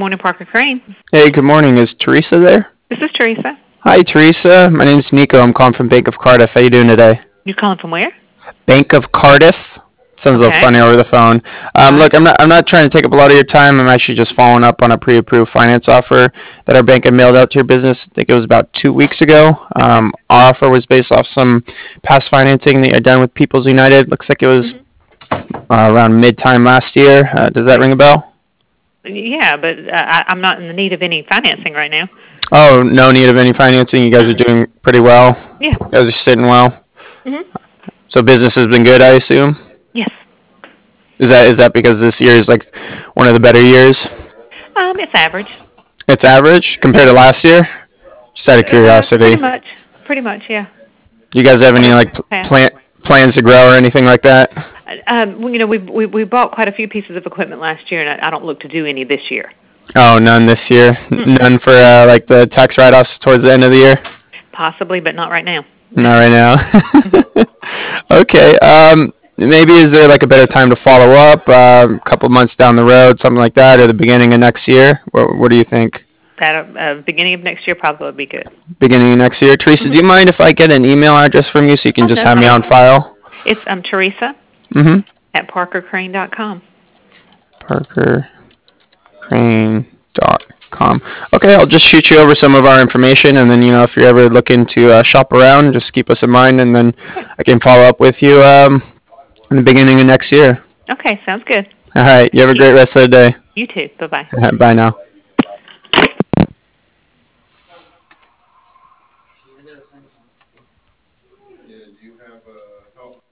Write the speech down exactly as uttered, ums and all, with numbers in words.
morning, Parker Crane. Hey, good morning. Is Teresa there? This is Teresa. Hi, Teresa. My name's Nico. I'm calling from Bank of Cardiff. How you doing today? You calling from where? Bank of Cardiff. Sounds a little Okay. funny over the phone. All Um, right. look, I'm not. I'm not trying to take up a lot of your time. I'm actually just following up on a pre-approved finance offer that our bank had mailed out to your business. I think it was about two weeks ago. Okay. Um, our offer was based off some past financing that you had done with People's United. Looks like it was hmm uh, around mid-time last year. Uh, does that ring a bell? Yeah, but uh, I, I'm not in the need of any financing right now. Oh, no need of any financing. You guys are Uh-uh. doing pretty well. Yeah. You guys are sitting well. hmm So business has been good, I assume. Yes. Is that is that because this year is like one of the better years? Um, it's average. It's average compared to last year. Just out of Uh, curiosity, pretty do much. Pretty much, yeah. you guys have any Better like than past. plant plans to grow or anything like that? Uh, Um, well, you know, we we we bought quite a few pieces of equipment last year, and I, I don't look to do any this year. Oh, none this year. Mm-mm. None for uh, like the tax write-offs towards the end of the year. Possibly, but not right now. Not right hmm now. Okay. Um, maybe is there like a better time to follow up? Uh, a couple months down the road, something like that, or the beginning of next year. What, what do you think? That uh, beginning of next year probably would be good. Beginning of next year. Teresa, do hmm you mind if I get an email address from you so you can Oh, just that's have me fine. on file? It's um Teresa Mm-hmm. at parker crane dot com. Parker Crane dot com. Okay, I'll just shoot you over some of our information, and then you know if you're ever looking to uh, shop around, just keep us in mind, and then I can follow up with you um, in the beginning of next year. Okay, sounds good. All right, you have Thank a you. great rest of the day. You too. Bye bye. Bye now.